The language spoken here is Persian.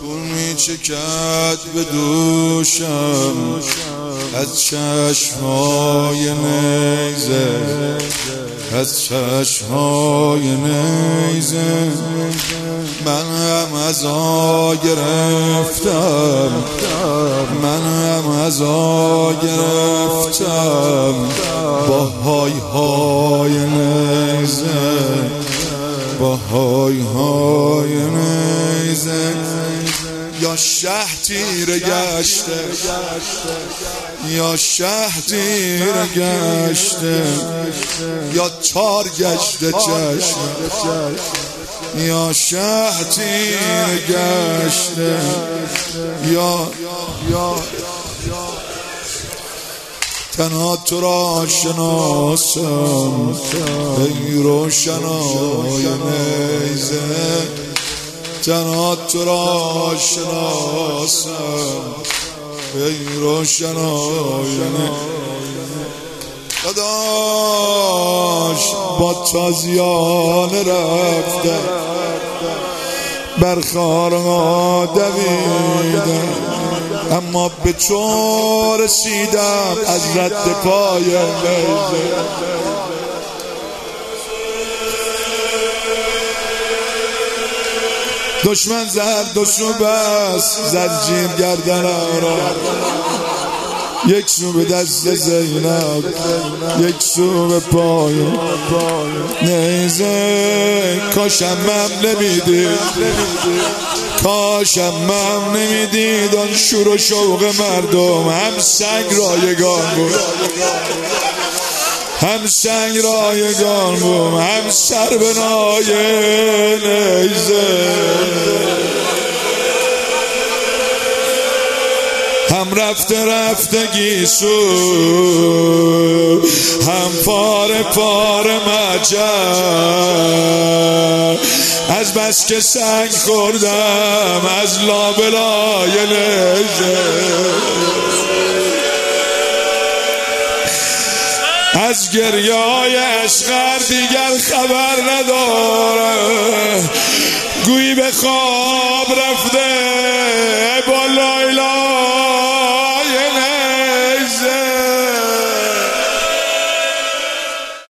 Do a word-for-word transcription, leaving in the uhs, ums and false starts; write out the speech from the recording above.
پول میچکد به دوشم از چشمهای نیزه، از چشمهای نیزه. من هم ازا گرفتم، من هم ازا گرفتم با های های نیزه، با های های نیزه. یا شه تیره گشته، یا شه تیره گشته، یا تار گشته چشم، یا شه تیره گشته، یا تنها تو را شناسم ای روشنای نیزه، تنها تو را شناسم ای روشنای نیزه. داداش با تازیان رفته بر خارها دویدم، اما به تو رسیدم از رد پای نیزه. دشمن زد دو سو بس، زد جیر گردنم را، یک سو به دست زینب، یک سو به پای نیزه. کاشم مم نمیدید، کاشم مم نمیدید آن شور و شوق مردم. هم سنگ رایگان بود، هم سنگ رایگان بود، هم سر به نای نیزه، هم رفته رفته گیسو، هم پاره پاره مجد. از بس که سنگ خوردم از لابلای نیزه، از گریه های اشقر دیگر خبر نداره، گویی به خواب رفته با لیلا